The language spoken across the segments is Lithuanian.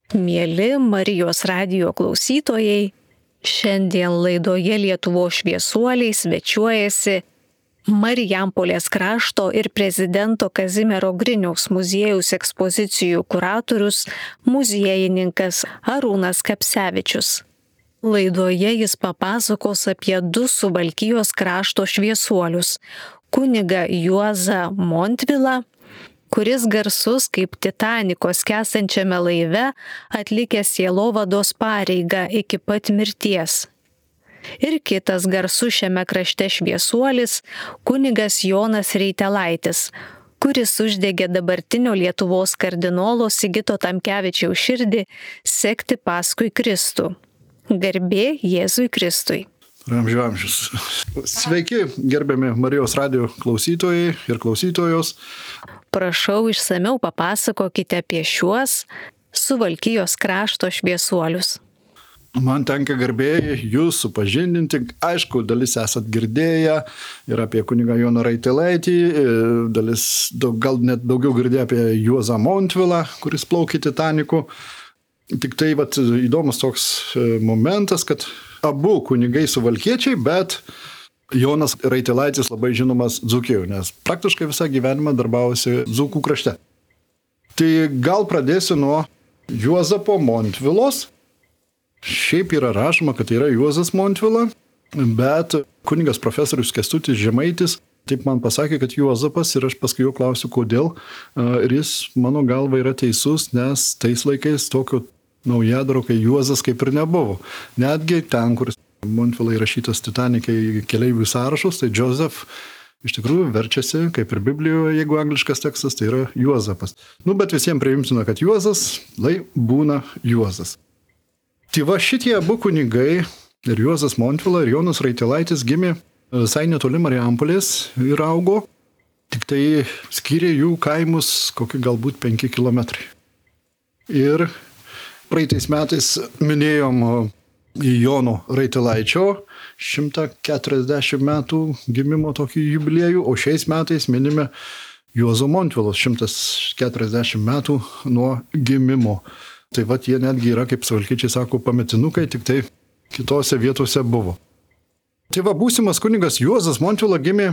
Mieli Marijos radijo klausytojai, šiandien laidoje Lietuvos šviesuoliai svečiuojasi Marijampolės krašto ir prezidento Kazimiero Griniaus muziejaus ekspozicijų kuratorius, muziejininkas Arūnas Kapsevičius. Laidoje jis papasakos apie du Suvalkijos krašto šviesuolius - kunigą Juozą Montvilą, kuris garsus kaip Titaniko skęstančiame laive atlikęs sielovados pareigą iki pat mirties. Ir kitas garsus šiame krašte šviesuolis kunigas Jonas Reitelaitis, kuris uždegė dabartinio Lietuvos kardinolo Sigito Tamkevičiaus širdį sekti paskui Kristų. Garbė Jėzui Kristui. Amžių amžius. Sveiki, gerbiami Marijos radijo klausytojai ir klausytojos. Prašau, išsamiau papasakokite apie šiuos Suvalkijos krašto šviesuolius. Man tenka garbė jūs supažindinti. Aišku, dalis esat girdėję ir apie kunigą Joną Reitelaitį, dalis gal net daugiau girdėję apie Juozą Montvilą, kuris plaukė Titaniku. Tik tai įdomus toks momentas, kad abu kunigai suvalkiečiai, bet Jonas Reitelaitis labai žinomas Dzūkijoje, nes praktiškai visą gyvenimą darbavosi Dzūkų krašte. Tai gal pradėsiu nuo Juozapo Montvilos. Šiaip yra rašoma, kad yra Juozas Montvila, bet kunigas profesorius Kęstutis Žemaitis taip man pasakė, kad Juozapas, ir aš paskui jo klausiu, kodėl. Ir jis mano galva yra teisus, nes tais laikais tokio naujadaro, kai Juozas kaip ir nebuvo. Netgi ten, kur Montvilai įrašytas Titanikai keleivių sąrašus, tai Joseph iš tikrųjų verčiasi, kaip ir Biblijoje, jeigu angliškas tekstas, tai yra Juozapas. Bet visiems priimtina, kad Juozas, būna Juozas. Tai va šitie abu kunigai, ir Juozas Montvila, ir Jonas Reitelaitis gimė visai netoli Marijampolės ir augo, tik tai skyrė jų kaimus kokį galbūt 5 kilometrai. Ir praeitais metais minėjom Jono Reitelaičio 140 metų gimimo tokį jubiliejų, o šiais metais minime Juozo Montvilos 140 metų nuo gimimo. Tai jie netgi yra, kaip suvalkiečiai sako, pametinukai, tik tai kitose vietose buvo. Tai būsimas kunigas Juozas Montvila gimė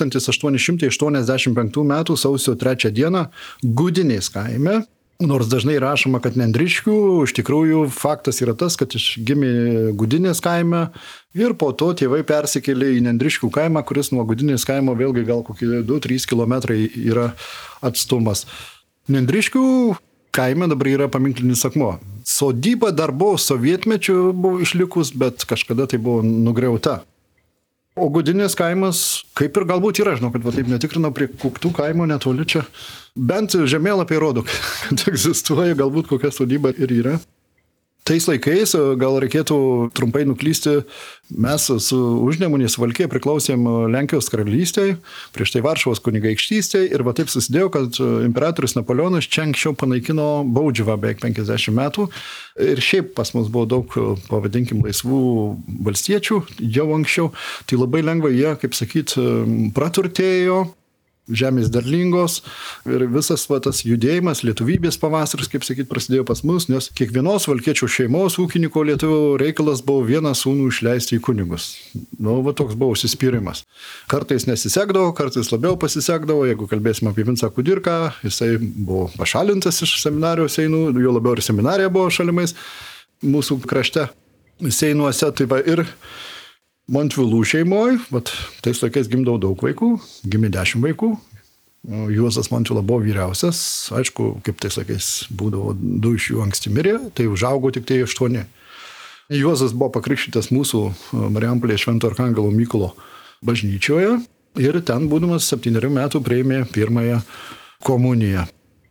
1885 metų sausio 3 dieną Gudinės kaime. Nors dažnai rašoma, kad Nendriškių, iš tikrųjų faktas yra tas, kad gimė Gudinės kaime ir po to tėvai persikėlė į Nendriškių kaimą, kuris nuo Gudinės kaimo vėlgi gal kokie 2-3 kilometrai yra atstumas. Nendriškių kaime dabar yra paminklinis akmuo. Sodyba dar buvo sovietmečiu buvo išlikus, bet kažkada tai buvo nugriauta. O Gudinės kaimas, kaip ir galbūt yra, žinau, kad taip netikrino prie Kuktų kaimo netoli čia. Bent žemėlapiai rodo, kad egzistuoja, galbūt kokia sodyba ir yra. Tais laikais, gal reikėtų trumpai nuklysti, mes su Užnemunės Suvalkija priklausėm Lenkijos karalystėje, prieš tai Varšuvos kunigaikštystėje ir taip susidėjo, kad imperatorius Napoleonas čia anksčiau panaikino Baudžiavą beveik 50 metų ir šiaip pas mus buvo daug, pavadinkim, laisvų valstiečių jau anksčiau, tai labai lengvai jie, kaip sakyt, praturtėjo. Žemės derlingos ir visas tas judėjimas, lietuvybės pavasaris, kaip sakyt, prasidėjo pas mus, nes kiekvienos valkiečių šeimos ūkininko lietuvių reikalas buvo vieną sūnų išleisti į kunigus. Toks buvo užsispyrimas. Kartais nesisekdavo, kartais labiau pasisekdavo, jeigu kalbėsime apie Vincą Kudirką, jisai buvo pašalintas iš seminarijos seinų, jo labiau ir seminarija buvo šalimais mūsų krašte seinuose, ir Montvilų šeimoje, tais laikais gimdavo daug vaikų, gimė 10 vaikų, Juozas Montvila buvo vyriausias, aišku, kaip tais laikais būdavo 2 iš jų anksti mirė, tai užaugo tik tai 8. Juozas buvo pakrikštytas mūsų Marijampolės Švento Arkangelo Mykolo bažnyčioje ir ten būdamas 7 metų priėmė pirmąją komuniją.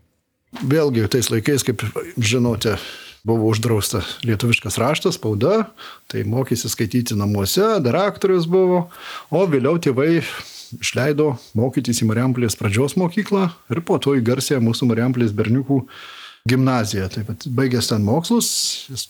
Vėlgi, tais laikais, kaip žinote, buvo uždrausta lietuviškas raštas, spauda, tai mokėsi skaityti namuose, dar aktorius buvo, o vėliau tėvai išleido mokytis į Marijampolės pradžios mokyklą ir po to į garsiąją mūsų Marijampolės berniukų gimnaziją. Taip, baigęs ten mokslus, jis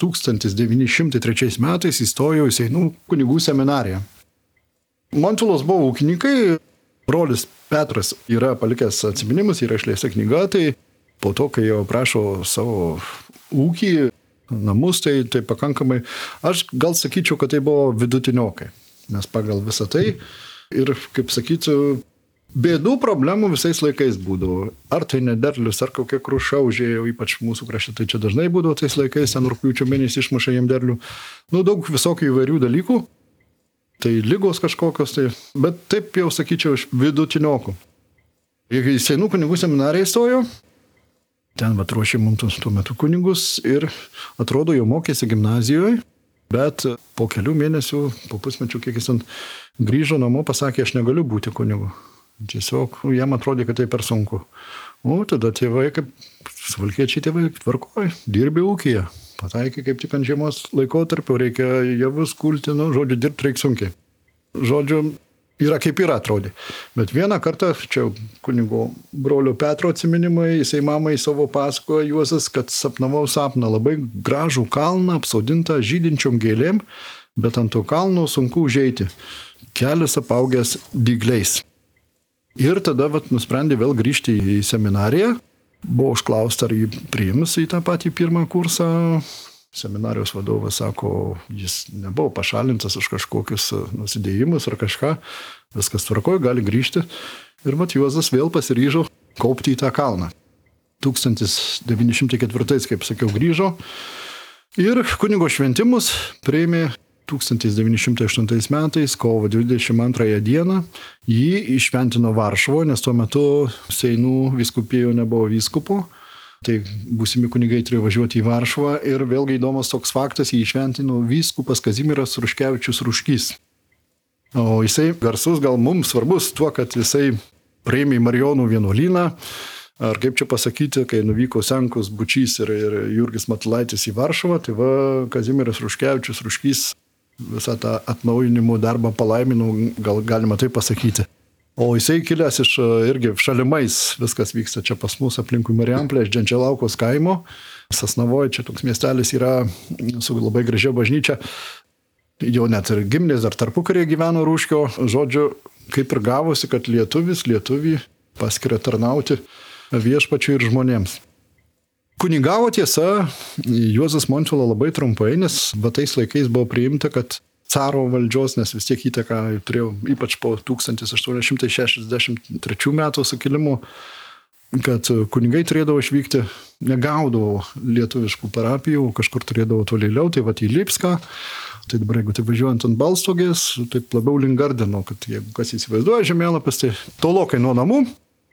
1903 metais įstojo į Seinų kunigų seminariją. Montvilos buvo ūkininkai, brolis Petras yra palikęs atsiminimus, yra išleista knyga, tai po to, kai jau prašo savo ūkį, namus, tai pakankamai, aš gal sakyčiau, kad tai buvo vidutiniokai, nes pagal visą tai ir, kaip sakytų, bėdų problemų visais laikais būdavo. Ar tai nederlius, ar kokia kruša užėjo, ypač mūsų krašte, tai čia dažnai būdavo tais laikais, ten rugpjūčio mėnesį išmuša jiem derlių. Daug visokių įvairių dalykų. Tai lygos kažkokios, tai, bet taip jau sakyčiau iš vidutiniokų. Jeigu į Seinų kunigų seminariją įstojo, ten ruošė mums tuo metu kunigus ir atrodo jau mokėsi gimnazijoje, bet po kelių mėnesių, po pusmečių, kiek jis ten grįžo namo, pasakė, aš negaliu būti kunigu. Tiesiog jam atrodė, kad tai per sunku. O tada tėvai, kaip suvalkiečiai tėvai, tvarkoj, dirbi ūkyje. Pataikė kaip tik ant žiemos laikotarpio, reikia javus kulti, žodžiu, dirbti reikia sunkiai. Žodžiu, yra kaip yra atrodė. Bet vieną kartą, čia kunigo brolio Petro atsiminimai, jisai mamai savo pasakojo Juozas, kad sapnavau sapną labai gražų kalną, apsodintą žydinčiom gėlėm, bet ant to kalno sunku užeiti. Kelias apaugęs dygliais. Ir tada nusprendė vėl grįžti į seminariją. Buvo užklausta, ar jį priims į tą patį pirmą kursą. Seminarijos vadovas sako, jis nebuvo pašalintas už kažkokius nusidėjimus ar kažką. Viskas tvarkoja, gali grįžti. Ir Juozas vėl pasiryžo kaupti į tą kalną. 1904, kaip sakiau, grįžo. Ir kunigo šventimus priėmė 1908 metais, kovo 22 dieną, jį iššventino Varšuvoje, nes tuo metu Seinų vyskupijoje nebuvo vyskupo, tai būsimi kunigai turėjo važiuoti į Varšuvą ir vėlgi įdomus toks faktas, jį iššventino vyskupas Kazimieras Ruškevičius Ruškys. O jisai garsus gal mums svarbus tuo, kad jisai priėmė Marijonų vienuolyną, ar kaip čia pasakyti, kai nuvyko Senkus, Bučys ir Jurgis Matulaitis į Varšuvą, tai Kazimieras Ruškevičius Ruškys visą tą atnaujinimo darbą palaimino, gal galima tai pasakyti. O jisai kilęs iš irgi šalimais, viskas vyksta čia pas mus aplinkui Marijampolę, iš Dženčialaukos kaimo. Sasnavoje čia toks miestelis yra su labai gražia bažnyčia. Jau net ir giminės dar tarpukaryje gyveno Rūškio. Žodžiu, kaip ir gavosi, kad lietuvį paskiria tarnauti viešpačiui ir žmonėms. Kunigavo tiesa Juozas Montvila labai trumpai, nes tais laikais buvo priimta, kad caro valdžios, nes vis tiek įtaką turėjo ypač po 1863 metų sukilimo, kad kunigai turėdavo išvykti, negaudavo lietuviškų parapijų, kažkur turėdavo tolėliau, tai į Lipską, tai dabar jeigu tai važiuojant ant Balstogės, taip labiau link Gardino, kad jeigu kas įsivaizduoja žemėlapis, tai tolokai nuo namų.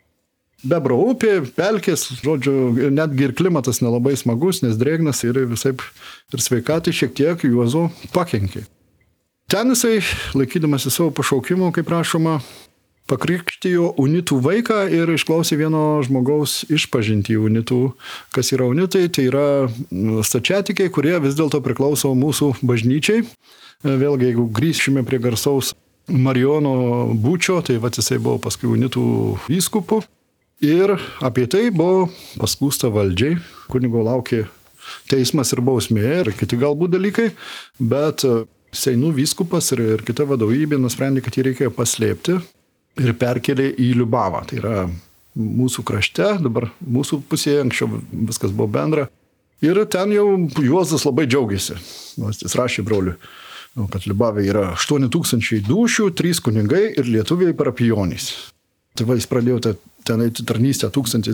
Bebro upė, pelkės, žodžiu, netgi ir klimatas nelabai smagus, nes drėgnas ir visaip ir sveikatai šiek tiek Juozo pakenkė. Ten jisai, laikydamasi savo pašaukimo, kaip rašoma, pakrikštijo unitų vaiką ir išklausė vieno žmogaus išpažintį unitų. Kas yra unitai? Tai yra stačiatikiai, kurie vis dėlto priklauso mūsų bažnyčiai. Vėlgi, jeigu grįžtume prie garsaus Marijono Būčio, tai jisai buvo paskui unitų vyskupu. Ir apie tai buvo paskųsta valdžiai, kunigo laukė teismas ir bausmė ir kiti galbūt dalykai, bet Seinų vyskupas ir kita vadovybė nusprendė, kad jį reikėjo paslėpti ir perkelė į Liubavą. Tai yra mūsų krašte, dabar mūsų pusėje, anksčiau viskas buvo bendra. Ir ten jau Juozas labai džiaugiasi. Jis rašė broliui, kad Liubavė yra 8000 dušių, 3 kunigai ir lietuviai parapijonys. Tai jis pradėjo ten eiti tarnystę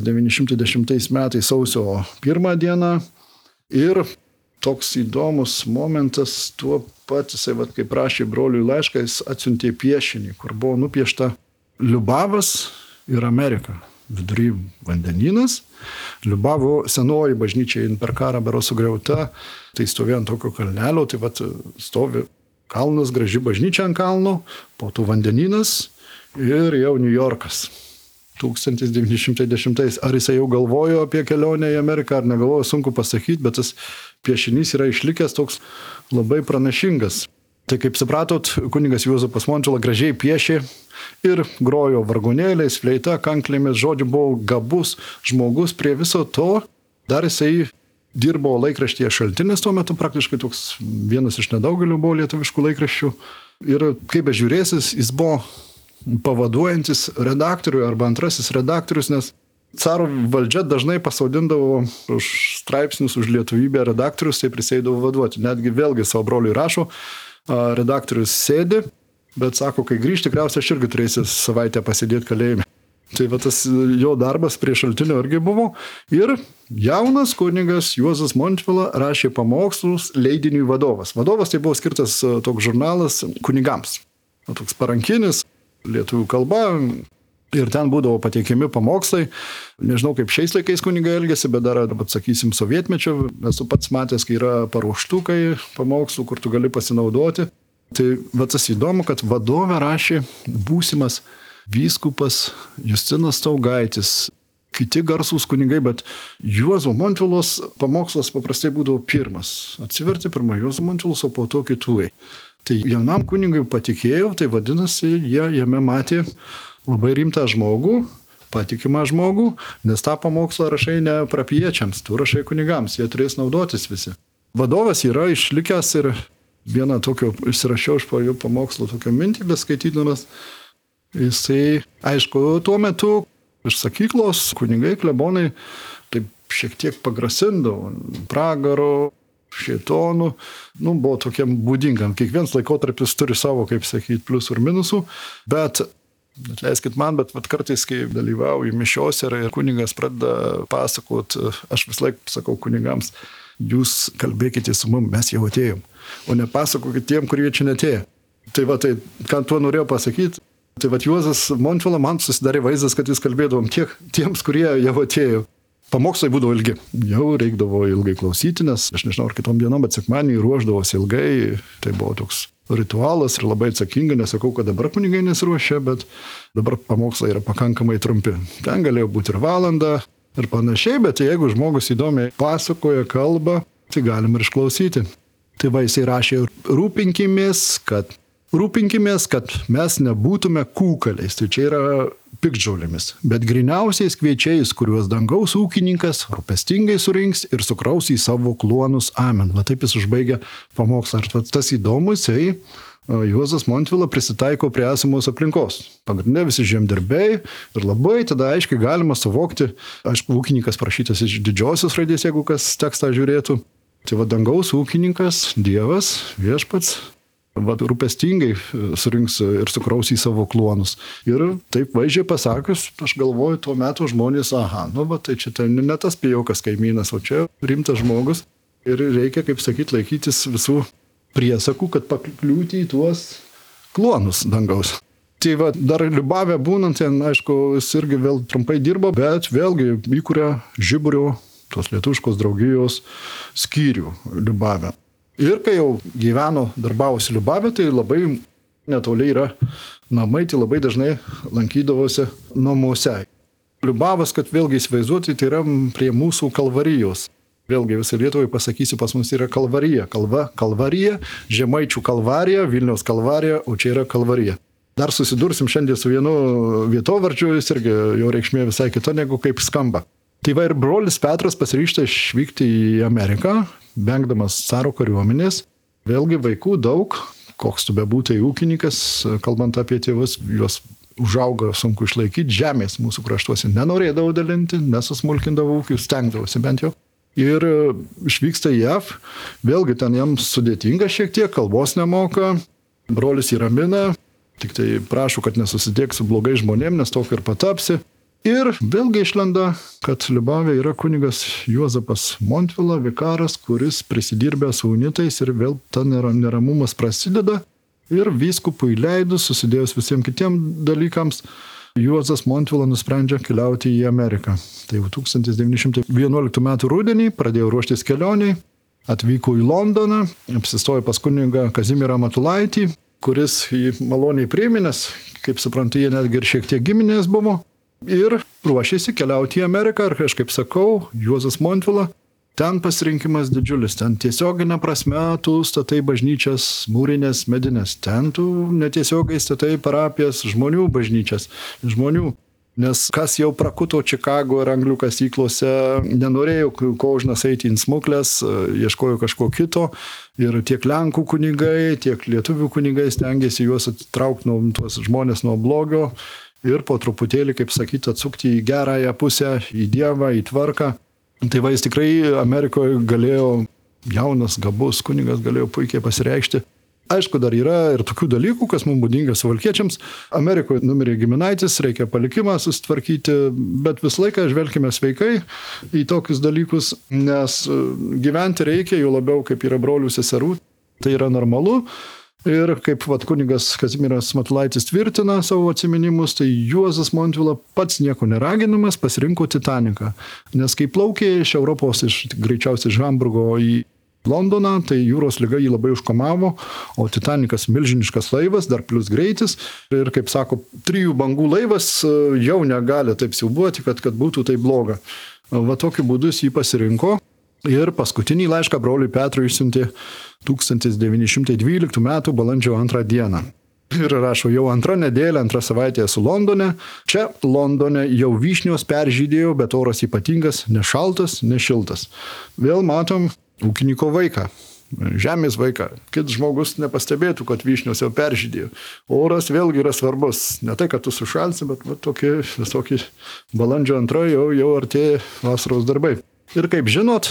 1910 metais sausio 1 dieną ir toks įdomus momentas, tuo pat jisai, kaip rašė broliui laišką, jis atsiuntė piešinį, kur buvo nupiešta Liubavas ir Amerika. Vidury vandenynas. Liubavo senoji bažnyčia per karą berods sugriauta, tai stovėjo ant tokio kalnelio, tai stovi kalnas, graži bažnyčia ant kalno, po to vandenynas ir jau New Yorkas. 1910. Ar jisai jau galvojo apie kelionę į Ameriką, ar negalvojo, sunku pasakyti, bet tas piešinys yra išlikęs toks labai pranašingas. Tai kaip supratot, kunigas Juozapas Montžala gražiai piešė ir grojo vargonėliais, fleita, kanklėmis, žodžiu, buvo gabus žmogus prie viso to. Dar jisai dirbo laikraštyje Šaltinis tuo metu, praktiškai toks vienas iš nedaugelio buvo lietuviškų laikraščių. Ir kaip bežiūrėsis, jis buvo pavaduojantis redaktoriui arba antrasis redaktorius, nes Caro valdžia dažnai pasodindavo už straipsnius, už lietuvybę redaktorius, tai prisėdavo vaduoti. Netgi vėlgi savo broliui rašo, redaktorius sėdi, bet sako, kai grįžti, tikriausiai aš irgi turėsiu savaitę pasėdėti kalėjime. Tai va tas jo darbas prie šaltinio irgi buvo. Ir jaunas kunigas Juozas Montvila rašė pamokslus leidiniui Vadovas. Vadovas tai buvo skirtas toks žurnalas kunigams. Toks parankinis, lietuvių kalba. Ir ten būdavo pateikiami pamokslai. Nežinau, kaip šiais laikais kunigai elgėsi, bet dar, sakysim, sovietmečio. Esu pats matęs, kai yra paruoštukai pamokslų, kur tu gali pasinaudoti. Tai va tas įdomu, kad Vadove rašė būsimas vyskupas Justinas Staugaitis, kiti garsūs kunigai, bet Juozo Montvilos pamokslas paprastai būdavo pirmas. Atsiverti pirmą Juozo Montvilos, o po to kitų. Tai jaunam kunigui patikėjau, tai vadinasi, jie jame matė labai rimtą žmogų, patikimą žmogų, nes tą pamokslą rašai ne prapiečiams, tu rašai kunigams, jie turės naudotis visi. Vadovas yra išlikęs ir vieną tokio išsirašiau iš po jų pamokslo tokią mintį, beskaitydamas. Jisai, aišku, tuo metu iš sakyklos kunigai, klebonai taip šiek tiek pagrasindavo pragaro, šėtonų, buvo tokiam būdingam. Kiekvienas laikotarpis turi savo, kaip sakyti, pliusų ir minusų, bet atleiskit man, bet kartais, kai dalyvauju mišiose ir kunigas pradeda pasakot, aš vis laik sakau kunigams, jūs kalbėkite su mumis, mes jau atėjom, o nepasakokit tiem, kurie čia netėjo. Tai va, tai ką tuo norėjau pasakyti. Tai va, Juozas Montvila, man susidarė vaizdas, kad jis kalbėdavom tiems, kurie jau atėjo. Pamokslai būdavo ilgi. Jau reikdavo ilgai klausyti, nes aš nežinau, ar kitom dienom, bet sekmadienį ruošdavosi ilgai. Tai buvo toks ritualas ir labai atsakinga. Nesakau, kad dabar kunigai nesiruošia, bet dabar pamokslai yra pakankamai trumpi. Ten galėjo būti ir valanda ir panašiai, bet jeigu žmogus įdomiai pasakoja, kalba, tai galim ir išklausyti. Tai va, jisai rašė, rūpinkimės, kad mes nebūtume kūkaliais, tai čia yra piktžolėmis, bet griniausiais kviečiais, kuriuos dangaus ūkininkas rūpestingai surinks ir sukraus į savo kluonus. Amen. Va taip jis užbaigia pamokslą. Ir tas įdomus, Juozas Montvila prisitaiko prie esamos aplinkos. Pagrindė visi žemdirbiai ir labai tada aiškiai galima suvokti, aišku, ūkininkas prašytas iš didžiosios raidės, jeigu kas tekstą žiūrėtų. Tai va dangaus ūkininkas, Dievas, viešpats, rūpestingai surinks ir sukraus į savo kluonus. Ir taip vaizdžiai pasakius, aš galvoju, tuo metu žmonės, tai čia ne tas pijaukas kaimynas, o čia rimtas žmogus. Ir reikia, kaip sakyti, laikytis visų priesakų, kad pakliūti į tuos kluonus dangaus. Tai va, dar Liubavė būnant, ten, aišku, jis irgi vėl trumpai dirbo, bet vėlgi įkuria Žiburio, tos lietuviškos draugijos skyrių Liubavė. Ir kai jau gyveno, darbavosi Liubavė, tai labai netoliai yra namai, tai labai dažnai lankydavosi namuose. Liubavas, kad vėlgi įsivaizduoti, tai yra prie mūsų Kalvarijos. Vėlgi visai Lietuvai pasakysiu, pas mus yra Kalvarija. Kalvarija, Žemaičių Kalvarija, Vilniaus Kalvarija, o čia yra Kalvarija. Dar susidursim šiandien su vienu vietovardžiu, jis irgi jo reikšmė visai kita negu kaip skamba. Tai va ir brolis Petras pasiryžta išvykti į Ameriką, vengdamas caro kariuomenės. Vėlgi vaikų daug, koks tu bebūtai ūkininkas, kalbant apie tėvus, juos užauga sunku išlaikyti, žemės mūsų kraštuose nenorėdavo dalinti, nesusmulkindavo ūkių, stengdavosi bent jau. Ir išvyksta į JAV, vėlgi ten jam sudėtinga šiek tiek, kalbos nemoka, brolis jį ramina, tik tai prašo, kad nesusidėk su blogais žmonėm, nes tokiu ir patapsi. Ir vėlgi išlenda, kad Liubavė yra kunigas Juozapas Montvila, vikaras, kuris prisidirbė su unitais ir vėl ta neramumas prasideda. Ir vyskupui leidus, susidėjus visiems kitiems dalykams, Juozas Montvila nusprendžia keliauti į Ameriką. Tai jau 1911 m. rudenį pradėjo ruoštis kelioniai, atvyko į Londoną, apsistojo pas kunigą Kazimierą Matulaitį, kuris jį maloniai priėmė, nes, kaip suprantu, jie netgi ir šiek tiek giminės buvo. Ir ruošėsi keliauti į Ameriką, ir aš kaip sakau, Juozas Montvila, ten pasirinkimas didžiulis, ten tiesioginė prasme tu statai bažnyčias, mūrinės, medinės, ten tu netiesiogiai statai parapijas, žmonių bažnyčias, žmonių. Nes kas jau prakuto Čikago ir Anglių kasyklose, nenorėjo kožnas eiti į smuklės, ieškojo kažko kito. Ir tiek Lenkų kunigai, tiek lietuvių kunigai stengiasi juos atitraukti nuo tuos žmonės nuo blogio. ir po truputėlį, kaip sakyti, atsukti į gerąją pusę, į Dievą, į tvarką. Tai va, jis tikrai Amerikoje galėjo, jaunas, gabus kunigas galėjo puikiai pasireikšti. Aišku, dar yra ir tokių dalykų, kas mums būdinga suvalkiečiams. Amerikoje numirė giminaitis, reikia palikimą susitvarkyti, bet visą laiką žvelkime sveikai į tokius dalykus, nes gyventi reikia, jau labiau kaip yra brolių seserų, tai yra normalu. Ir kaip kunigas Kazimieras Matulaitis tvirtina savo atsiminimus, tai Juozas Montvila pats nieko neraginamas pasirinko Titaniką. Nes kai plaukė iš Europos, greičiausiai iš Hamburgo į Londoną, tai jūros liga jį labai užkamavo, o Titanikas milžiniškas laivas, dar plus greitis. Ir kaip sako, 3 bangų laivas jau negali taip siaubuoti, kad būtų tai bloga. Va tokiu būdu jis jį pasirinko. Ir paskutinį laišką broliui Petrui išsiuntė 1912 m. balandžio 2 dieną. Ir rašo, jau 2 nedėlė, 2 savaitė esu Londone. Čia Londone jau vyšnios peržydėjo, bet oras ypatingas, ne šaltas, ne šiltas. Vėl matom ūkininko vaiką, žemės vaiką. Kitas žmogus nepastebėtų, kad vyšnios jau peržydėjo. Oras vėlgi yra svarbus. Ne tai, kad tu sušalsi, bet tokie visokie balandžio 2 jau artėja vasaros darbai. Ir kaip žinot,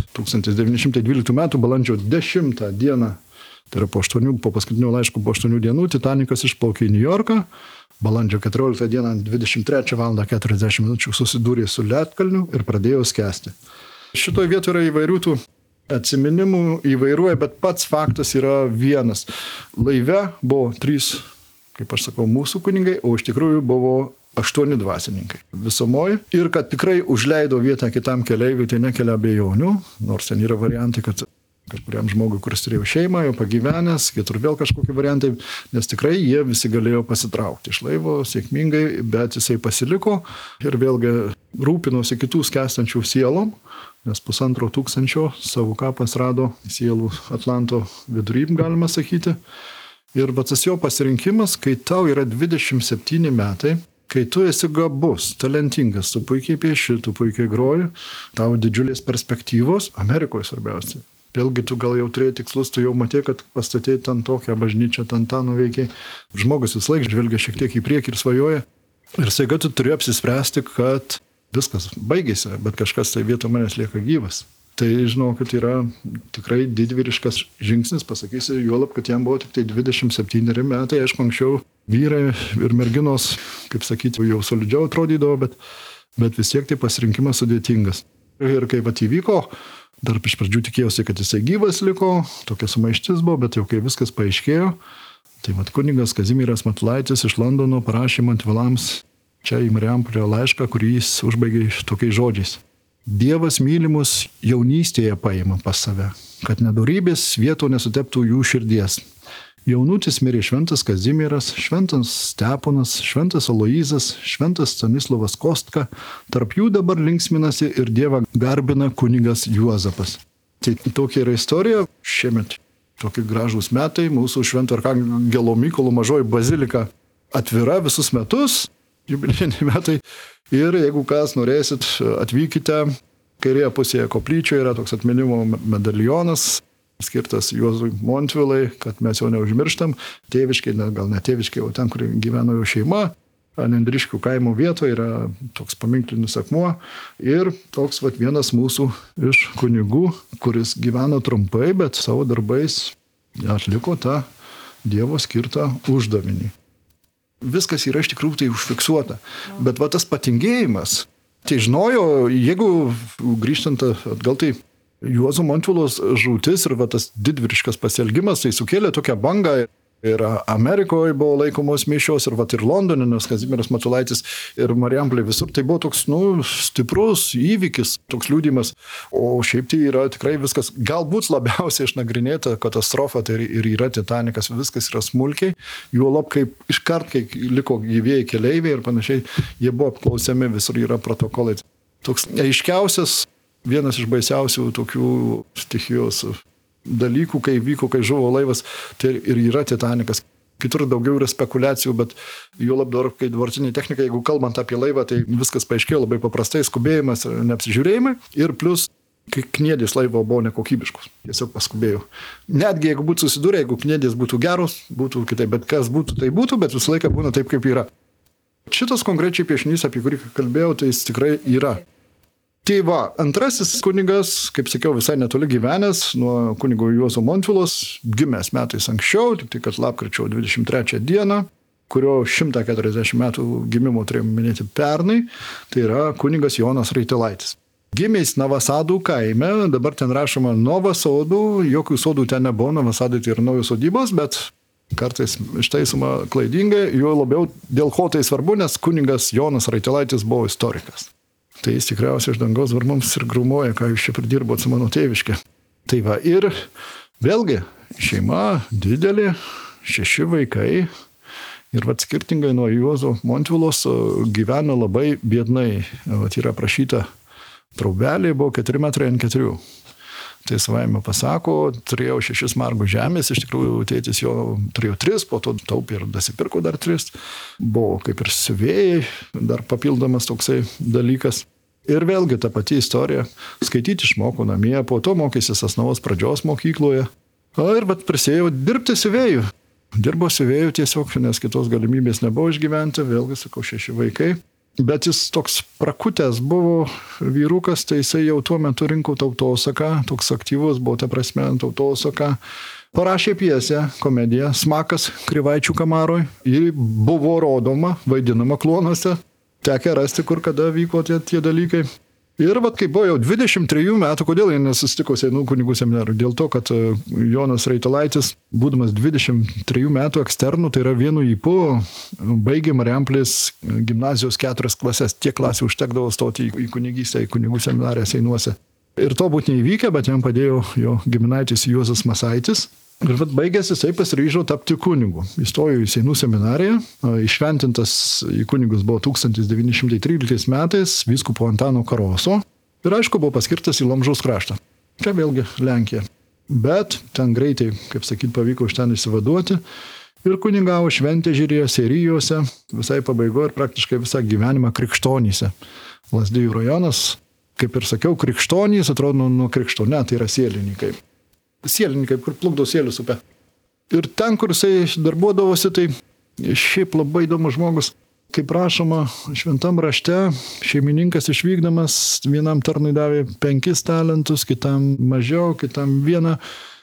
1912 m. balandžio 10 dieną, tai yra po paskutinio laiško po 8 dienų, Titanikas išplaukė į New Yorką. Balandžio 14 dieną 23 val. 40 minučių susidūrė su ledkalniu ir pradėjo skęsti. Šitoje vietoje yra įvairių tų atsiminimų, įvairuoja, bet pats faktas yra vienas. Laive buvo 3, kaip aš sakau, mūsų kunigai, o iš tikrųjų buvo 8 dvasininkai visumoje. Ir kad tikrai užleido vietą kitam keleiviui, tai nekelia abejonių, nors ten yra variantai, kad kažkuriam žmogui, kuris turėjo šeimą, jau pagyvenęs, kitur vėl kažkokie variantai, nes tikrai jie visi galėjo pasitraukti iš laivo sėkmingai, bet jisai pasiliko ir vėlgi rūpinosi kitų skęstančių sielom, nes 1500 savo kapas rado sielų Atlanto vidury, galima sakyti. Ir tas jo pasirinkimas, kai tau yra 27 metai, kai tu esi gabus, talentingas, tu puikiai pieši, tu puikiai groji, tau didžiulės perspektyvos, Amerikoje svarbiausia. Vėlgi tu gal jau turėjai tikslus, tu jau matė, kad pastatėjai ten tokią bažnyčią, ten tą nuveikiai. Žmogus vis laik žvelgia šiek tiek į priekį ir svajoja. Ir staiga tu turi apsispręsti, kad viskas baigėsi, bet kažkas tai vietoj manęs lieka gyvas. Tai žinau, kad yra tikrai didvyriškas žingsnis, pasakysiu, juolab, kad jam buvo tik tai 27 metai, aišku, anksčiau vyrai ir merginos, kaip sakyti, jau solidžiau atrodydavo, bet vis tiek tai pasirinkimas sudėtingas. Ir kaip įvyko, dar iš pradžių tikėjausi, kad jisai gyvas liko, tokia sumaištis buvo, bet jau kai viskas paaiškėjo, tai kunigas Kazimieras Matulaitis iš Londono parašė Montvilams čia į Marijampolę laišką, kurį jis užbaigė tokiais žodžiais. Dievas mylimus jaunystėje paima pas save, kad nedorybės vietų nesuteptų jų širdies. Jaunutis mirė šventas Kazimieras, šventas Steponas, šventas Aloyzas, šventas Stanislovas Kostka, tarp jų dabar linksminasi ir Dievą garbina kunigas Juozapas. Tai tokia yra istorija, šiemet tokie gražūs metai, mūsų Švento Arkangelo Mykolo mažoji bazilika atvira visus metus, jubiliejiniai metai. Ir jeigu kas norėsit, atvykite, kairėje pusėje koplyčioje yra toks atminimo medalionas, skirtas Juozui Montvilai, kad mes jo neužmirštam. Tėviškai, gal ne tėviškai, o ten, kur gyveno jo šeima, Nendriškių kaimo vietoje yra toks paminklinis akmuo. Ir toks vienas mūsų iš kunigų, kuris gyveno trumpai, bet savo darbais atliko tą Dievo skirtą uždavinį. Viskas yra iš tikrųjų tai užfiksuota. Bet tas patingėjimas, tai žinojo, jeigu grįžtant atgal, tai Juozo Montvilos žūtis ir tas didvyriškas pasielgimas, tai sukėlė tokią bangą. Ir Amerikoje buvo laikomos mišios, ir Londone, nes Kazimieras Matulaitis ir Marijampolė visur. Tai buvo toks, stiprus įvykis, toks liudijimas. O šiaip tai yra tikrai viskas, galbūt labiausiai išnagrinėta katastrofa, tai ir yra Titanikas, viskas yra smulkiai. Juolab, kaip iškart, kai liko gyvieji keleiviai ir panašiai, jie buvo apklausiami, visur yra protokolai. Toks aiškiausias, vienas iš baisiausių tokių stichijos dalykų, kai vyko, kai žuvo laivas, tai ir yra Titanikas. Kitur daugiau yra spekulacijų, bet juolab dar, kai dabartinė technika, jeigu kalbant apie laivą, tai viskas paaiškėjo labai paprastai, skubėjimas, neapsižiūrėjimai ir plus, kai kniedės laivo buvo nekokybiškos. Tiesiog paskubėjau. Netgi jeigu būtų susidūrę, jeigu kniedės būtų geros, būtų kitaip, bet kas būtų, tai būtų, bet visą laiką būna taip, kaip yra. Šitas konkrečiai piešinys, apie kurį kalbėjau, tai jis tikrai yra. Tai va, antrasis kunigas, kaip sakiau, visai netoli gyvenęs nuo kunigo Juozo Montvilos, gimęs metais anksčiau, tik tai kad lapkričio 23 dieną, kurio 140 metų gimimo turėjome minėti pernai, tai yra kunigas Jonas Raitėlaitis. Gimęs Navasadų kaime, dabar ten rašoma Novasodų, jokių sodų ten nebuvo, Navasadai tai yra naujos sodybos, bet kartais ištaisoma klaidingai, juo labiau dėl ko tai svarbu, nes kunigas Jonas Raitėlaitis buvo istorikas. Tai jis tikriausiai iš dangaus var mums ir grūmoja, ką jūs čia pridirbot su mano tėviške. Tai va, ir vėlgi šeima didelė, 6 vaikai. Ir vat skirtingai nuo Juozo Montvilos gyveno labai biednai. Vat yra aprašyta, traubelė buvo 4 metrai ant 4. Tai savaime pasako, turėjau 6 margų žemės, iš tikrųjų tėtis jo turėjo 3, po to taupė ir dasipirko dar 3. Buvo kaip ir siuvėjai, dar papildomas toksai dalykas. Ir vėlgi ta pati istorija, skaityti išmoko namie, po to mokėsi Sasnavos pradžios mokykloje. Ir vat prisėjau dirbti siuvėjų. Dirbo siuvėjų tiesiog, nes kitos galimybės nebuvo išgyventi, vėlgi sakau 6 vaikai. Bet jis toks prakutęs buvo vyrukas, tai jisai jau tuo metu rinko tautosaką, toks aktyvus buvo ta prasme tautosaką. Parašė pjesę, komediją Smakas Krivaičių kamaroj. Ji buvo rodoma, vaidinama Kluonuose. Tekę rasti, kur kada vyko tie dalykai. Ir vat, kai buvo jau 23 metų, kodėl jie nesusitiko Seinų kunigų seminarų? Dėl to, kad Jonas Raitėlaitis, būdamas 23 metų eksternu, tai yra vienu ypu, baigė Marijampolės gimnazijos 4 klases. Tiek klasių užtekdavo stoti į kunigystę, į kunigų seminariją Seinuose. Ir to būtų neįvykę, bet jam padėjo jo giminaitis Juozas Masaitis. Ir vat baigęs jisai pasiryžo tapti kunigu. Įstojo į Seinų seminariją, išventintas į kunigus buvo 1913 metais vyskupo Antano Karoso ir aišku buvo paskirtas į Lomžos kraštą. Čia vėlgi Lenkija. Bet ten greitai, kaip sakyt, pavyko iš ten išsivaduoti ir kunigavo Šventežeryje, Seirijose, visai pabaigoje ir praktiškai visą gyvenimą Krikštonyse. Lazdijų rajonas, kaip ir sakiau, Krikštonys, atrodo nuo Krikštone, tai yra sielininkai. Sielininkai, kur plukdo Sielius upę. Ir ten, kur jisai darbuodavosi, tai šiaip labai įdomus žmogus. Kaip rašoma šventam rašte, šeimininkas išvykdamas vienam tarnui davė 5 talentus, kitam mažiau, kitam 1.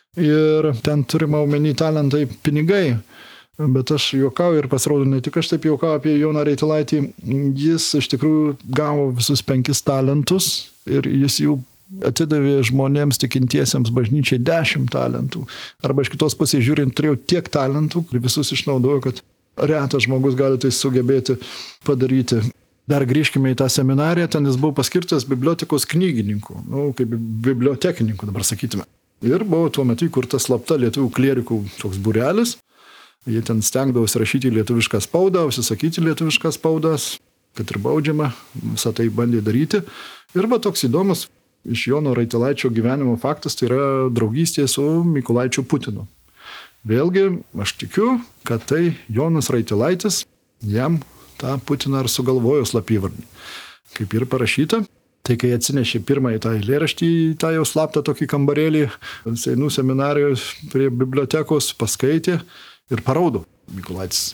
Ir ten turima omeny talentai pinigai. Bet aš juokauju ir pasirodo, ne tik aš taip juokauju apie Joną Raitėlaitį, jis iš tikrųjų gavo visus 5 talentus ir jis jų atidavė žmonėms tikintiesiems bažnyčiai 10 talentų. Arba iš kitos pusės žiūrint, turėjau tiek talentų, ir visus išnaudojo, kad retas žmogus gali tai sugebėti padaryti. Dar grįžkime į tą seminariją, ten jis buvo paskirtas bibliotekos knygininku, kaip bibliotekininku dabar sakytume. Ir buvo tuo metu įkurtas slapta lietuvių klierikų toks būrelis. Jie ten stengdavosi rašyti lietuvišką spaudą, užsisakyti lietuviškas spaudas, kad ir baudžiama, visą tai bandė daryti. Ir va toks įdomus iš Jono Raitėlaičio gyvenimo faktas, tai yra draugystė su Mykolaičiu Putinu. Vėlgi, aš tikiu, kad tai Jonas Raitėlaitis jam tą Putiną ir sugalvojo slapyvardį. Kaip ir parašyta, tai kai atsinešė pirmąjį tą eilėraštį, tą jau slaptą tokį kambarėlį, Seinų seminarijos prie bibliotekos paskaitė ir paraudo Mykolaitis.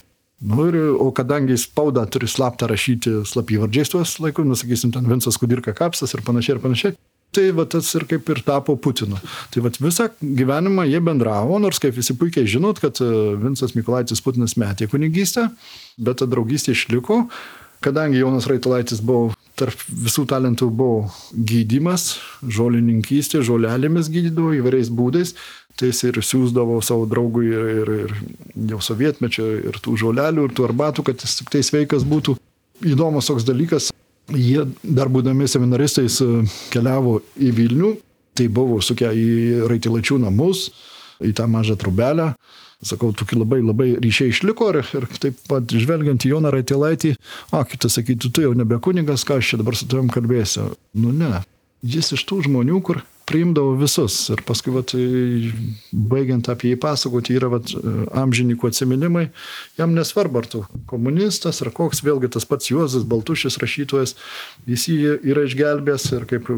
O kadangi spauda turi slaptą rašyti slapyvardžiais tuos laikus, sakysim, ten Vincas Kudirka Kapsas ir panašiai, tai va tas ir kaip ir tapo Putinu. Tai va visą gyvenimą jie bendravo, nors kaip visi puikiai žinot, kad Vincas Mykolaitis Putinas metė kunigystę, bet ta draugystė išliko, kadangi Jonas Raitėlaitis buvo, tarp visų talentų buvo gydymas, žolininkystė, žolelėmis gydydavo įvairiais būdais, tai jis ir siūsdavo savo draugui ir jau sovietmečio ir tų žolelių, ir tų arbatų, kad jis tik tai sveikas būtų. Įdomus toks dalykas. Jie dar būdami seminaristais keliavo į Vilnių, tai buvo sukę į Raitėlaičių namus, į tą mažą trubelę. Sakau, tokie labai ryšiai išliko ir taip pat žvelgiant į Joną Raitėlaitį, kitas sakytų, tu jau nebe kunigas, ką aš čia dabar su tavim kalbėsiu. Ne, jis iš tų žmonių, kur priimdavo visus. Ir paskui, baigiant apie jį pasakoti, yra amžininkų atsiminimai. Jam nesvarbu, ar tu komunistas, ar koks, vėlgi tas pats Juozas Baltušis rašytojas, jis jį yra išgelbės ir kaip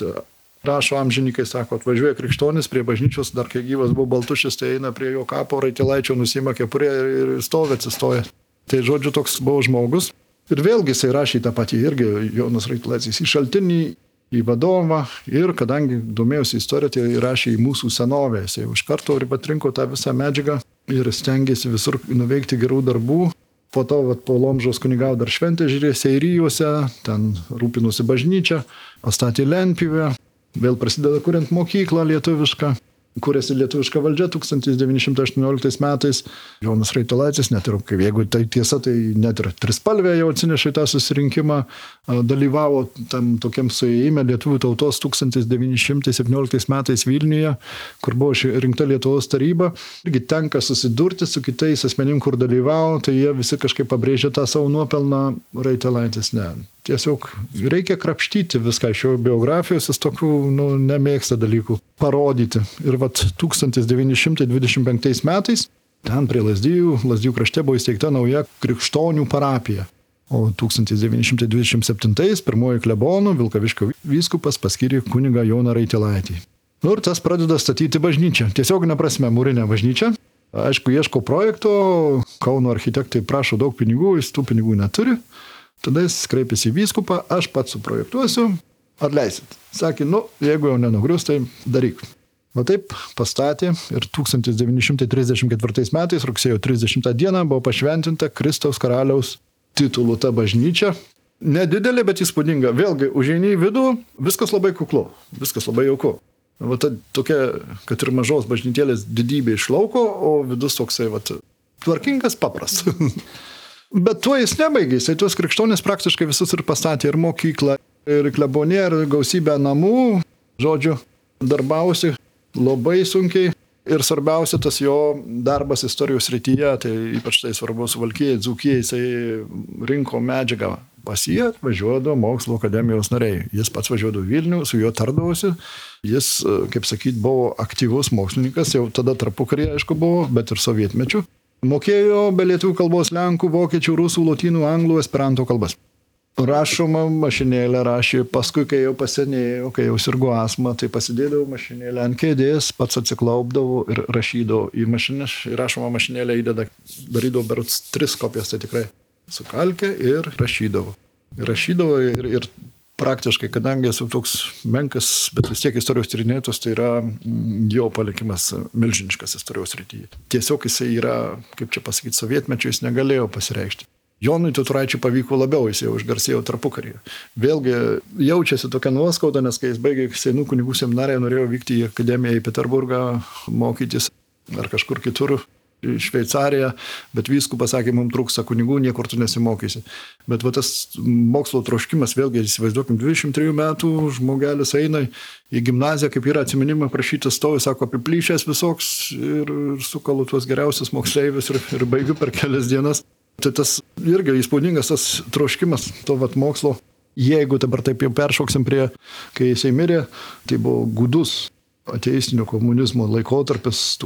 rašo amžininkai, sako, atvažiuoja krikščionis prie bažnyčios, dar kai gyvas buvo Baltušis, tai eina prie jo kapo Raitėlaičio, nusima kepurę ir stovi atsistoja. Tai žodžiu, toks buvo žmogus. Ir vėlgi jisai rašė tą patį, irgi Jonas Raitulaitis, į šaltinį, į vadovą ir kadangi domėjusi istoriją, tai rašė į mūsų senovę. Jisai iš karto atrinko tą visą medžiagą ir stengiasi visur nuveikti gerų darbų. Po to po Lomžos kunigavo dar šventę žiūrė Seirijuose, ten rūpinosi bažnyčią, pastatė lentpjūvę, vėl prasideda kuriant mokyklą lietuvišką. Kūrėsi lietuviška valdžia 1918 metais. Jonas Raitulaitis, net ir, jeigu tai tiesa, tai net ir trispalvę jau atsinešė tą susirinkimą, dalyvavo tam tokiam suėjime Lietuvių tautos 1917 metais Vilniuje, kur buvo rinkta Lietuvos taryba. Irgi tenka susidurti su kitais asmenim, kur dalyvavo, tai jie visi kažkaip pabrėžė tą savo nuopelną, Raitulaitis ne. Tiesiog reikia krapštyti viską iš jo biografijos, jis tokių nemėgsta dalykų parodyti. Ir 1925 metais ten prie Lazdijų krašte buvo įsteigta nauja krikštonių parapija. O 1927 pirmoji klebonų Vilkaviškio vyskupas paskyrė kunigą Joną Raitulaitį. Ir tas pradeda statyti bažnyčią. Tiesioginė prasme mūrinę bažnyčią. Aišku, ieško projekto, Kauno architektai prašo daug pinigų, jis tų pinigų neturi. Tada jis kreipėsi į vyskupą, aš pats suprojektuosiu, atleisit. Sakė, jeigu jau nenugrius, tai daryk. Va taip pastatė ir 1934 metais, rugsėjo 30 dieną, buvo pašventinta Kristaus karaliaus titulų ta bažnyčia. Nedidelė, bet įspūdinga. Vėlgi, užeini į vidų, viskas labai kuklu, viskas labai jauku. Va ta tokia, kad ir mažos bažnytėlės didybė iš lauko, o vidus toksai, tvarkingas, paprastas. Bet tuo jis nebaigė, jisai tuos krikščionys praktiškai visus ir pastatė, ir mokyklą, ir kleboniją, ir gausybę namų, žodžiu, darbavosi labai sunkiai. Ir svarbiausia, tas jo darbas istorijos srityje, tai ypač tai svarbu Suvalkijai, Dzūkijai, jisai rinko medžiagą. Pas jį atvažiuodavo mokslo akademijos nariai. Jis pats važiuodavo Vilnių, su juo tardavosi. Jis, kaip sakyt, buvo aktyvus mokslininkas, jau tada tarpukaryje, aišku, buvo, bet ir sovietmečiu. Mokėjo be lietuvių kalbos lenkų, vokiečių, rusų, lotynų, anglų, esperanto kalbas. Rašoma mašinėlė rašė, paskui, kai jau pasenėjo, kai jau sirgo astma, tai pasidėdavo mašinėlę ant kėdės, pats atsiklaupdavo ir rašydavo į mašinę. Rašoma mašinėlę įdeda, darydavo berods 3 kopijas, tai tikrai sukalkė ir rašydavo. Rašydavo ir praktiškai, kadangi esu toks menkas, bet vis tiek istorijos tyrinėtos, tai yra jo palikimas milžiniškas istorijos srityje. Tiesiog jisai yra, kaip čia pasakyti, sovietmečiu jis negalėjo pasireikšti. Jonui Tuturaičiui pavyko labiau, jis jau išgarsėjo tarpukaryje. Vėlgi jaučiasi tokia nuoskauda, nes kai jis baigė Seinų kunigų seminariją, norėjo vykti į akademiją į Peterburgą mokytis ar kažkur kitur, į Šveicariją, bet vyskupas sakė, mums trūksta kunigų, niekur tu nesimokysi. Bet tas mokslo troškimas, vėlgi įsivaizduokim, 23 metų žmogelis eina į gimnaziją, kaip yra atsiminimai prašytas, stovi, sako, apiplyšęs visoks ir sukalu tuos geriausius moksleivius ir baigiu per kelias dienas. Tai tas irgi įspūdingas tas troškimas to mokslo. Jeigu dabar taip jau peršoksim prie, kai jisai mirė, tai buvo gūdus ateistinio komunizmo laikotarpis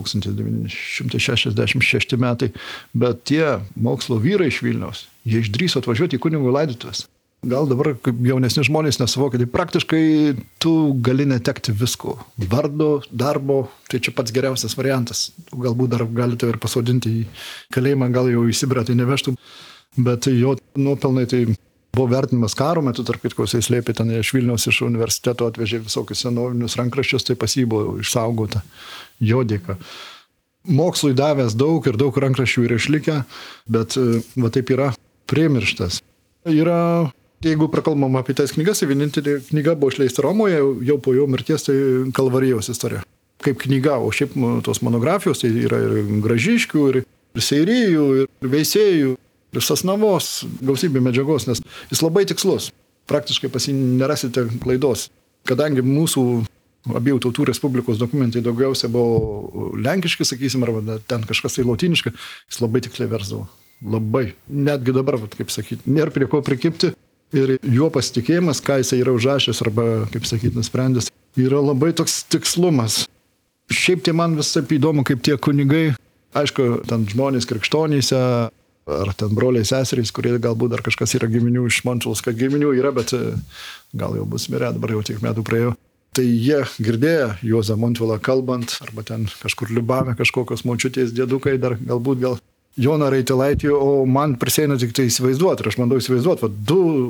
1966 metai, bet tie mokslo vyrai iš Vilniaus, jie išdrįso atvažiuoti į kunigų laidotuvės. Gal dabar jaunesni žmonės nesuvokia, tai praktiškai tu gali netekti visko. Vardo, darbo, tai čia pats geriausias variantas. Galbūt dar galite ir pasodinti į kalėjimą, gal jau į Sibirą tai nevežtų, bet jo nuopelnai tai buvo vertinimas karo metu, tarp kitko jisai slėpė ten iš Vilniaus, iš universiteto atvežė visokius senovinius rankraščius, tai pas jį buvo išsaugota jo dėka. Mokslui davęs daug ir daug rankraščių yra išlikę, bet va taip yra primirštas. Yra, jeigu prakalbam apie tas knygas, tai vienintelė knyga buvo išleista Romoje, jau po jo mirties, tai Kalvarijos istorija. Kaip knyga, o šiaip tos monografijos, tai yra ir Gražiškių, ir Seirijų, ir Veisiejų, ir Sasnavos, gausybė medžiagos, nes jis labai tikslus. Praktiškai pas jį nerasite klaidos. Kadangi mūsų abiejų tautų respublikos dokumentai daugiausia buvo lenkiški, sakysim, arba ten kažkas tai lotyniška, jis labai tiksliai versdavo. Labai. Netgi dabar, kaip sakyti, nėra prie ko prikipti. Ir jo pasitikėjimas, ką jisai yra užrašęs arba, kaip sakyti, nusprendęs, yra labai toks tikslumas. Šiaip tai man vis taip įdomu, kaip tie kunigai, aišku, ten žmonės krikštonyse, ar ten broliai seserys, kurie galbūt dar kažkas yra giminių iš Mončiaus, kad giminių yra, bet gal jau bus mirę, dabar jau tiek metų praėjo. Tai jie girdėjo Juozą Montvilą kalbant, arba ten kažkur liubavę kažkokios močiutės dėdukai, dar galbūt Joną Raitilaitį, o man prisieina tik tai įsivaizduoti. Ir aš bandau įsivaizduoti, va,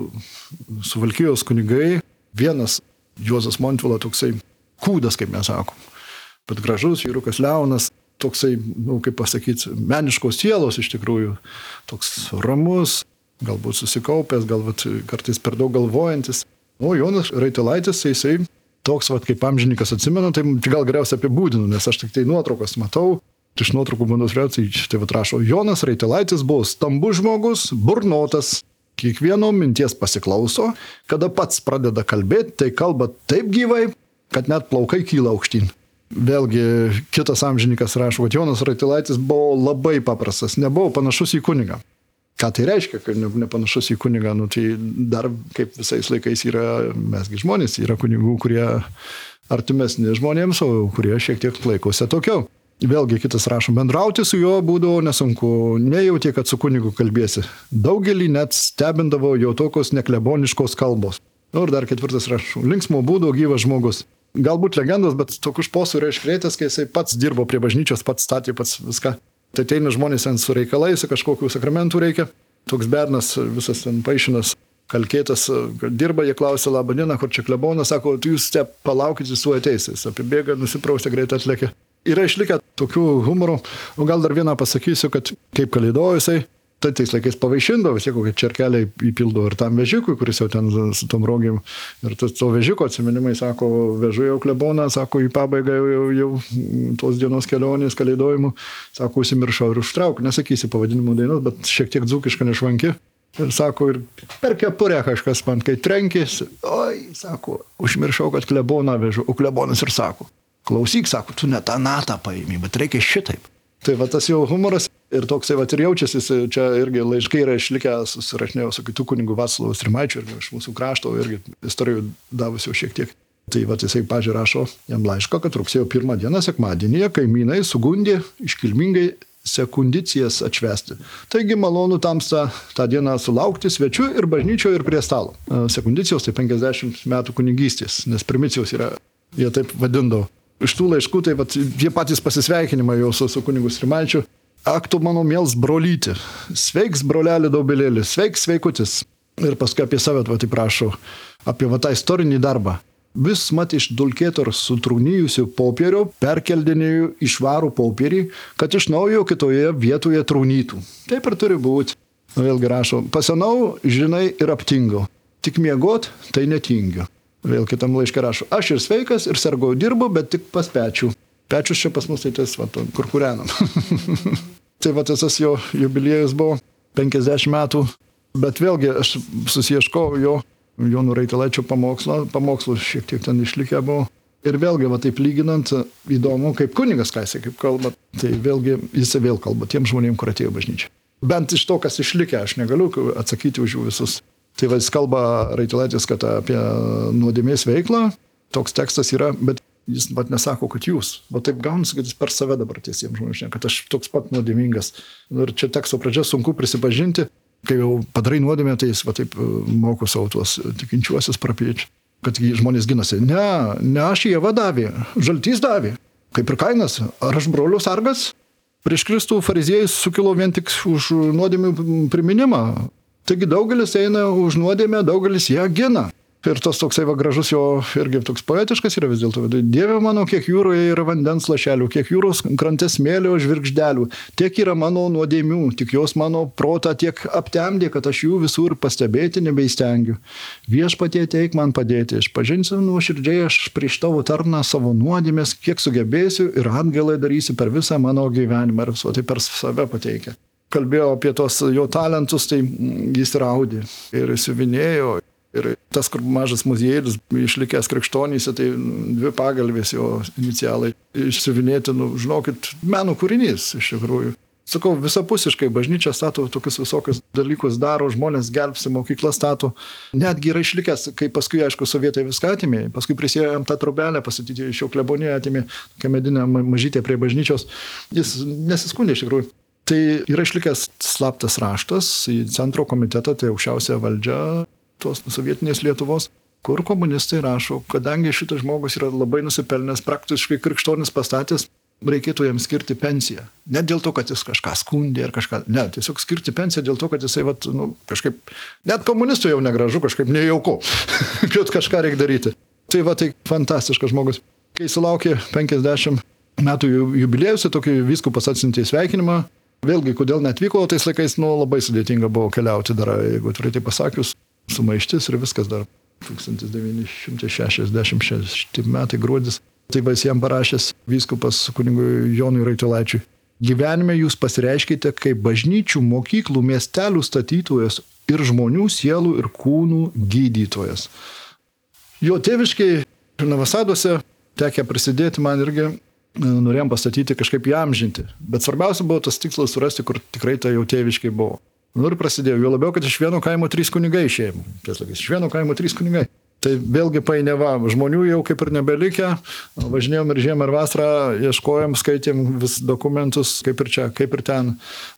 du Suvalkijos kunigai, vienas Juozas Montvila toksai kūdas, kaip mes sakom, bet gražus, vyrukas Leonas, toksai, kaip pasakyti, meniškos sielos iš tikrųjų, toks ramus, galbūt susikaupęs, galbūt kartais per daug galvojantis. O Jonas Raitilaitis, jisai toks, va, kaip amžininkas atsimenu, tai gal geriausia apibūdinu, nes aš tik tai nuotraukas matau. Iš nuotraukų bandau žiūrėti, tai rašo, Jonas Raitilaitis buvo stambus žmogus, burnotas, kiekvieno minties pasiklauso, kada pats pradeda kalbėti, tai kalba taip gyvai, kad net plaukai kyla aukštyn. Vėlgi kitas amžininkas rašo, kad Jonas Raitilaitis buvo labai paprastas, nebuvo panašus į kunigą. Ką tai reiškia, kad nepanašus į kunigą, tai dar kaip visais laikais yra, mesgi žmonės, yra kunigų, kurie artimesni žmonėms, o kurie šiek tiek laikosi atokiau. Vėlgi kitas rašo, bendrauti su juo būdavo nesunku, nejauti, kad su kunigu kalbėsi. Daugelį net stebindavo jo tokios nekleboniškos kalbos. Ir dar ketvirtas rašo, linksmo būdo gyvas žmogus. Galbūt legendos, bet tokius posų yra iškrėtęs, kai jisai pats dirbo prie bažnyčios, pats statė, pats viską. Tai ateina žmonės ten su reikalais, kažkokių sakramentų reikia. Toks bernas, visas ten paišinas, kalkėtas, dirba, jie klausia, labą dieną, kur čia klebonas, sako, tu jūs te palaukit, jis su ateis. Jis apibėga, nusipraustė, greitai atlėkė. Yra išlikę tokių humorų, o gal dar vieną pasakysiu, kad kaip kalėdojo jisai, tai tais laikais pavaišindavo, vis tiek kokie čerkeliai įpildo ir tam vežikui, kuris jau ten su tom rogėm. Ir to vežiko atsiminimai, sako, vežu jau kleboną, sako, į pabaigą jau tos dienos kelionės, kalėdojimų, sako, užsimiršau ir užtrauk, nesakysi pavadinimų dainos, bet šiek tiek dzūkiška nešvanki. Ir sako, ir per kepurę kažkas man, kai trenkės, oi, sako, užmiršau, kad kleboną vežu, o klebonas ir sako. Klausyk, sako, tu ne tą natą paimi, bet reikia šitaip. Tai va tas jau humoras ir toksai va ir jaučiasi, čia irgi laiškai yra išlikę, susirašinėjau su kitų kunigų Vaclovu Strimaičiu ir iš mūsų krašto irgi istorijų davusiu šiek tiek. Tai va jisai pažiūrė rašo jam laišką, kad rugsėjo 1 dieną sekmadienyje kaimynai sugundė iškilmingai sekundicijas atšvęsti. Taigi malonu tamsta tą dieną sulaukti svečių ir bažnyčioje ir prie stalo. Sekundicijos tai 50 metų kunigystės, nes primicijos yra, jie taip vadindavo. Iš tų laiškų, tai vat, jie patys pasisveikinimą jau su kunigu Strimaičiu. Ak, tu mano mielas brolyti, sveiks brolelį Daubelėlį, sveiks sveikutis. Ir paskui apie save taip prašau, apie tą istorinį darbą. Vis mat iš dulkėto ir sutrūnyjusių popierio perkeldinėjų į švarų popierį, kad iš naujo kitoje vietoje trūnytų. Taip ir turi būti. Vėlgi rašo, pasenau, žinai, ir aptingau. Tik miegot, tai netingiu. Vėl kitam laiške rašo, aš ir sveikas, ir sargau dirbu, bet tik pas pečių. Pečius čia pas mus tai tas, va, kur kūrenam. Tai va tas jo jubiliejus buvo 50 metų, bet vėlgi aš susieškau Jono Raitilaičio pamokslų šiek tiek ten išlikę buvo. Ir vėlgi, va taip lyginant, įdomu, kaip kunigas, ką jisai kaip kalba, tai vėlgi jisai vėl kalba tiem žmonėm, kur atėjo bažnyčia. Bent iš to, kas išlikę, aš negaliu atsakyti už jų visus. Tai va, jis kalba Raitilaitis, kad apie nuodėmės veiklą, toks tekstas yra, bet jis vat nesako, kad jūs. Va taip gaunasi, kad jis per save dabar tiesiems žmonės, kad aš toks pat nuodėmingas. Ir čia teksto pradžia sunku prisipažinti, kai jau padarai nuodėmę, tai jis va taip moko savo tuos tikinčiuosius prapiečių, kad žmonės ginasi. Ne aš Jėva davė, žaltys davė, kaip ir Kainas, ar aš brolio sargas? Prieš Kristų fariziejus sukilo vien tik už nuodėmių priminimą. Taigi daugelis eina už nuodėmę, daugelis ją gina. Ir tas toksai va gražus jo irgi toks poetiškas yra vis dėlto. Dieve mano, kiek jūroje yra vandens lašelių, kiek jūros krante smėlio žvirgždelių, tiek yra mano nuodėmių, tik jos mano protą tiek aptemdė, kad aš jų visur pastebėti nebeistengiu. Viešpatie ateik man padėti, aš pažinsiu nuoširdžiai, aš prieš tavo tarną savo nuodėmės, kiek sugebėsiu ir atgalai darysiu per visą mano gyvenimą ir visą tai per save pateikia. Kalbėjo apie tos jo talentus, tai jis raudė ir siuvinėjo. Ir tas, kur mažas muziejus išlikęs Krikštonyse, tai 2 pagalvės jo inicialai išsiuvinėti, žinokit, meno kūrinys iš tikrųjų. Sakau, visapusiškai bažnyčia stato tokius visokius dalykus daro, žmonės gelbsti, mokykla stato. Netgi yra išlikęs, kai paskui, aišku, sovietai viską atėmė, paskui prisėjom tą trobelę, pasityti iš jo kleboniją atėmė, tokia medinė mažytė prie bažnyčios. Jis nesiskundė iš tikrųjų. Tai yra išlikęs slaptas raštas į centro komitetą, tai aukščiausia valdžia tos sovietinės Lietuvos, kur komunistai rašo, kadangi šitas žmogus yra labai nusipelnęs, praktiškai krikščionis pastatęs reikėtų jam skirti pensiją. Ne dėl to, kad jis kažką skundė ar kažką. Ne, tiesiog skirti pensiją dėl to, kad jisai kažkaip, net komunistų jau negražu, kažkaip nejauku, kad kažką reikia daryti. Tai fantastiškas žmogus. Kai sulaukė 50 metų jubiliejus, tokį vyskupas atsiuntė sveikinimą. Vėlgi, kodėl netvyko, tais laikais labai sudėtinga buvo keliauti dar, jeigu atvirai tai pasakius, sumaištis ir viskas dar 1966 metai gruodis. Tai jis jam parašęs vyskupas kunigui Jonui Raitulaičiui. Gyvenime jūs pasireiškite kaip bažnyčių, mokyklų, miestelių statytojas ir žmonių sielų ir kūnų gydytojas. Jo tėviškai Navasaduose tekę prisidėti man irgi, norėjom pastatyti kažkaip įamžinti. Bet svarbiausia buvo tas tikslas surasti, kur tikrai tai jau tėviškai buvo. Ir prasidėjo, jo labiau, kad iš vieno kaimo 3 kunigai išėjom. Iš vieno kaimo 3 kunigai. Tai vėlgi painiava, žmonių jau kaip ir nebelikę, važinėjom ir žiemą ir vasarą, ieškojom, skaitėm vis dokumentus, kaip ir čia, kaip ir ten.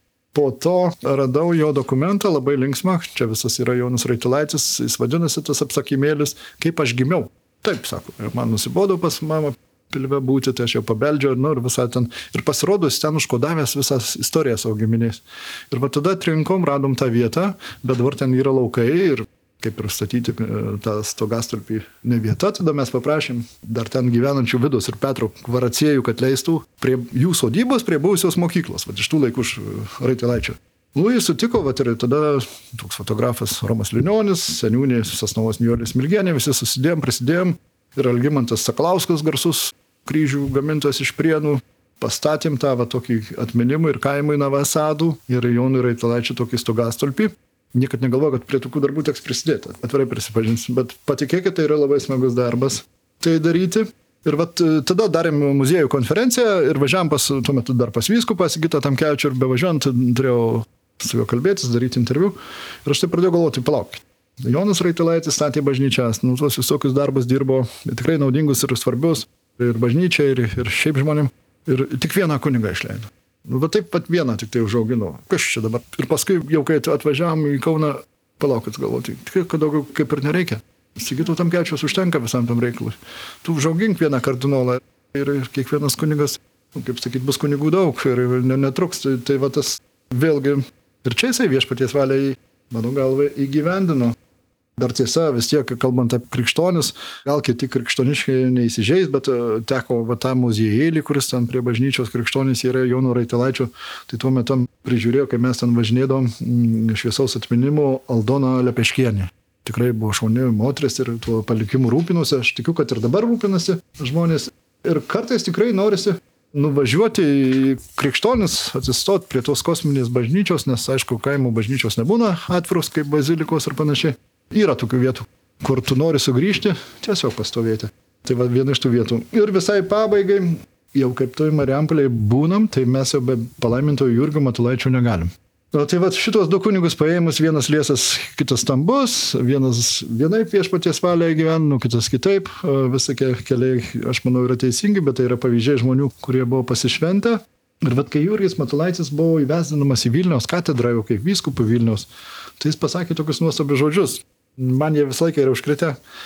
Po to radau jo dokumentą, labai linksmą, čia visas yra Jonas Raitulaitis, jis vadinasi tas apsakymėlis, kaip aš gimiau. Taip, sako, man nusibodo pas mamą pilve būti, tai aš jau pabeldžiau ir visą ten. Ir pasirodo, jis ten užkodavęs visas istorijas savo giminiais. Ir tada atrinkom, radom tą vietą, bet dabar ten yra laukai ir kaip ir statyti tą stogastulpį ne vieta, tada mes paprašėm dar ten gyvenančių Vidos ir Petro Kvaraciejų, kad leistų prie jų sodybos, prie buvusios mokyklos, iš tų laikų Raitulaičio. Jis sutiko, ir tada toks fotografas Romas Linionis, seniūnė Sasnavos Nijolė Smilgienė, visi susidėjom, prisidėjom ir Algimantas Sakalauskas, garsus kryžių gamintojas iš Prienų, pastatėm tą tokį atminimą ir kaimui Navasadų ir Jonui Raitulaičiui tokį stogastulpį. Niekad negalvoju, kad prie tokių darbų teks prisidėti, atvirai prisipažinsiu, bet patikėkit, tai yra labai smagus darbas tai daryti. Ir tada darėm muziejų konferenciją ir važiavam tuo metu dar pas vyskupą Sigitą Tamkevičių ir bevažiuojant turėjau su juo kalbėtis, daryti interviu. Ir aš tai pradėjau galvoti, palaukit. Jonas Raitulaitis statė bažnyčias, tuos visokius darbus dirbo, tikrai naudingus ir svarbius, ir bažnyčiai, ir šiaip žmonėm. Ir tik vieną kunigą išleido. Taip pat vieną tik tai užauginau. Kas čia dabar? Ir paskui jau kai atvažiavam į Kauną, palaukit galvoti, tikrai, kad daugiau kaip ir nereikia. Sigito Tamkevičiaus užtenka visam tam reikalui. Tu užaugink vieną kardinolą ir kiekvienas kunigas, kaip sakyt, bus kunigų daug ir netruks. Tai tas vėlgi ir čia jisai viešpaties valiai, mano galva, įgyvendino. Dar tiesa, vis tiek, kalbant apie krikštonis, gal kiti krikštoniškai neįsižeis, bet teko tą muziejėlį, kuris ten prie bažnyčios krikštonis yra Jono Raitulaičio, tai tuo metu prižiūrėjau, kai mes ten važinėdom šviesaus atminimo Aldona Lepeškienė. Tikrai buvo šauni moteris ir tuo palikimu rūpinosi, aš tikiu, kad ir dabar rūpinasi žmonės. Ir kartais tikrai norisi nuvažiuoti į krikštonis, atsistoti prie tos kosminės bažnyčios, nes aišku, kaimo bažnyčios nebūna atviros kaip bazilikos ir panašiai. Yra tokių vietų, kur tu nori sugrįžti, tiesiog pastovėti. Tai viena iš tų vietų. Ir visai pabaigai, jau kaip toj Marijampolėje būnam, tai mes jau be palaimintojo Jurgio Matulaičio negalim. Tai šitos du kunigus paėmus, vienas liesas, kitas stambus, vienas vienaip viešpaties valiai gyvena, kitas kitaip. Visokie keliai, aš manau, yra teisingi, bet tai yra pavyzdžiai žmonių, kurie buvo pasišventę. Ir kai Jurgis Matulaitis buvo įvesdinamas į Vilniaus katedrą, jau kaip vyskupų Vilniaus, tai jis pasakė tokius nuostabius žodžius. Man jie visą laiką yra užkritę,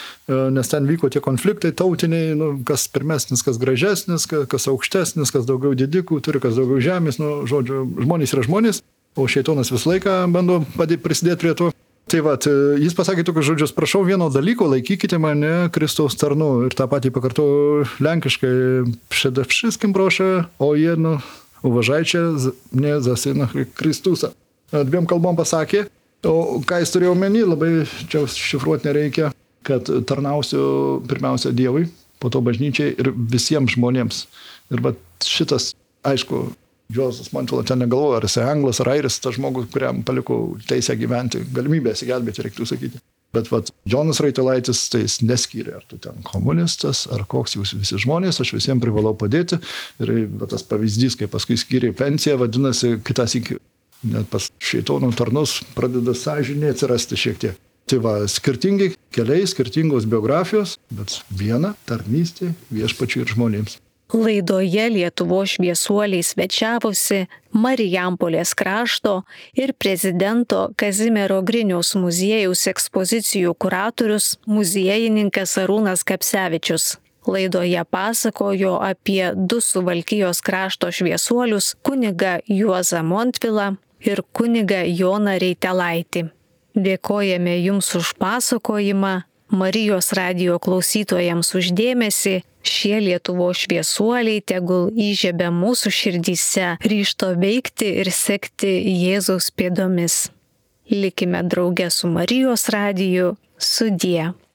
nes ten vyko tie konfliktai tautiniai, kas pirmesnis, kas gražesnis, kas aukštesnis, kas daugiau didikų turi, kas daugiau žemės, žodžiu, žmonės yra žmonės, o šeitonas visą laiką bando prisidėti prie to. Tai jis pasakė tokius žodžius, prašau vieno dalyko, laikykite mane Kristaus tarnu. Ir tą patį pakartoju lenkiškai, przede wszystkim proszę o jedno, uważajcie mnie za syna Chrystusa. Dviem kalbom pasakė. O ką jis turėjo omeny, labai čia šifruoti nereikia, kad tarnausiu pirmiausia Dievui, po to bažnyčiai ir visiems žmonėms. Ir šitas, aišku, Juozas Montvila ten negalvoja, ar jisai anglas, ar airis, tas žmogus, kuriam paliko teisę gyventi, galimybę įsigelbėti, reiktų sakyti. Bet Jonas Raitulaitis tai jis neskyrė, ar tu ten komunistas, ar koks jūs visi žmonės, aš visiems privalau padėti. Ir tas pavyzdys, kai paskui skyrė pensiją, vadinasi, kitas iki. Net pas šeitono tarnus pradeda sąžinė atsirasti šiek tiek. Tai skirtingi keliai, skirtingos biografijos, bet viena tarnystė viešpačiui ir žmonėms. Laidoje Lietuvos šviesuoliai svečiavosi Marijampolės krašto ir prezidento Kazimiero Griniaus muziejaus ekspozicijų kuratorius muziejininkas Arūnas Kapsevičius. Laidoje pasakojo apie 2 Suvalkijos krašto šviesuolius kunigą Juozą Montvilą ir kunigą Joną Reitelaitį. Dėkojame Jums už pasakojimą, Marijos radijo klausytojams už dėmesį. Šie Lietuvos šviesuoliai tegul įžiebia mūsų širdyse ryžto veikti ir sekti Jėzaus pėdomis. Likime drauge su Marijos radiju. Sudie.